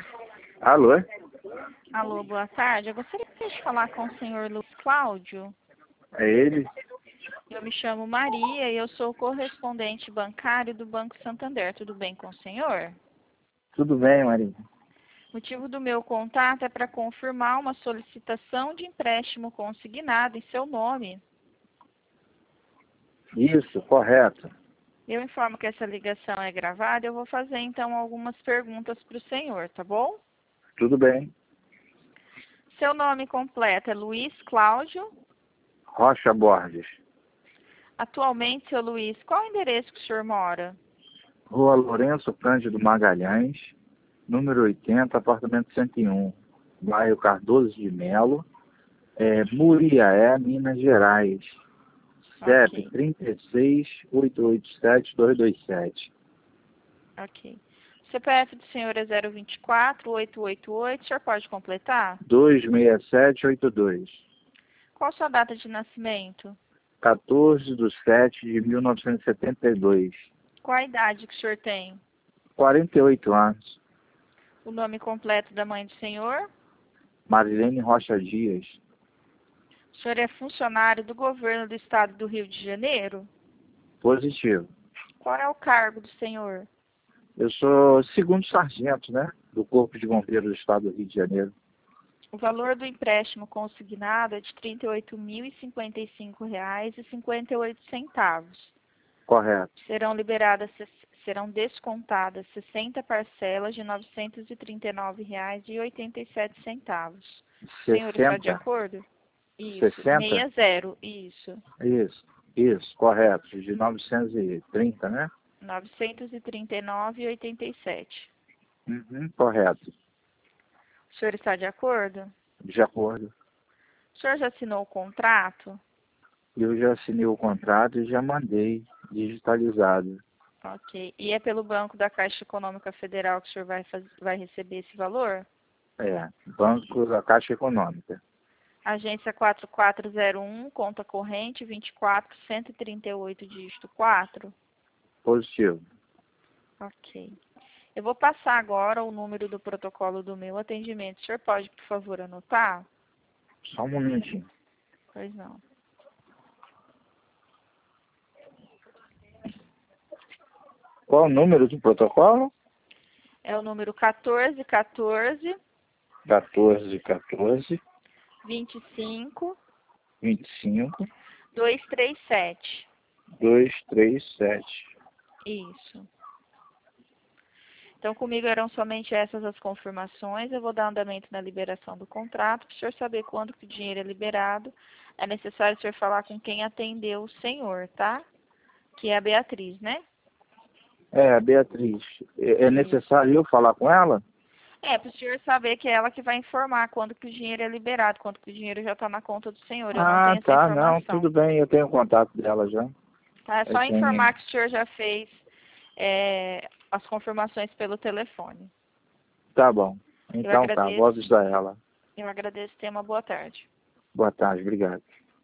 Alô? Alô, boa tarde. Eu gostaria de falar com o senhor Luiz Cláudio. É ele? Eu me chamo Maria e eu sou correspondente bancário do Banco Santander. Tudo bem com o senhor? Tudo bem, Maria? O motivo do meu contato é para confirmar uma solicitação de empréstimo consignado em seu nome. Isso, correto. Eu informo que essa ligação é gravada. Eu vou fazer então algumas perguntas para o senhor, tá bom? Tudo bem. Seu nome completo é Luiz Cláudio. Rocha Borges. Atualmente, seu Luiz, qual é o endereço que o senhor mora? Rua Lourenço Cândido Magalhães, número 80, apartamento 101, bairro Cardoso de Melo, Muriaé, Minas Gerais. CEP Ok, 36-887-227. ok. O CPF do senhor é 024-888. O senhor pode completar? 26782. Qual a sua data de nascimento? 14/7/1972. Qual a idade que o senhor tem? 48 anos. O nome completo da mãe do senhor? Marilene Rocha Dias. O senhor é funcionário do governo do estado do Rio de Janeiro? Positivo. Qual é o cargo do senhor? Eu sou segundo sargento, né? Do Corpo de Bombeiros do Estado do Rio de Janeiro. O valor do empréstimo consignado é de R$ 38.055,58. Correto. Serão descontadas 60 parcelas de R$ 939,87. O senhor está de 60? acordo? Isso, 60? 60, isso. Isso, correto. De 930, né? 939,87. Uhum, correto. O senhor está de acordo? De acordo. O senhor já assinou o contrato? Eu já assinei o contrato e já mandei digitalizado. Ok. E é pelo Banco da Caixa Econômica Federal que o senhor vai receber esse valor? Banco da Caixa Econômica. Agência 4401, conta corrente 24.138, dígito 4. Positivo. Ok. Eu vou passar agora o número do protocolo do meu atendimento. O senhor pode, por favor, anotar? Só um momentinho. Pois não. Qual o número do protocolo? É o número 1414 1414 25 25 237. 237. Isso. Então, comigo eram somente essas as confirmações. Eu vou dar andamento na liberação do contrato. Para o senhor saber quando que o dinheiro é liberado, é necessário o senhor falar com quem atendeu o senhor, tá? Que é a Beatriz, né? A Beatriz. É Isso. necessário eu falar com ela? Para o senhor saber que é ela que vai informar quando que o dinheiro é liberado, quando que o dinheiro já está na conta do senhor. Eu não Ah, tenho essa tá. Não, informação. tudo bem. Eu tenho o contato dela já. Tá? É Eu só tenho. informar que o senhor já fez as confirmações pelo telefone. Tá bom. Eu Então tá, vou agradeço. avisar ela. Eu agradeço. Tenha uma boa tarde. Boa tarde, obrigado.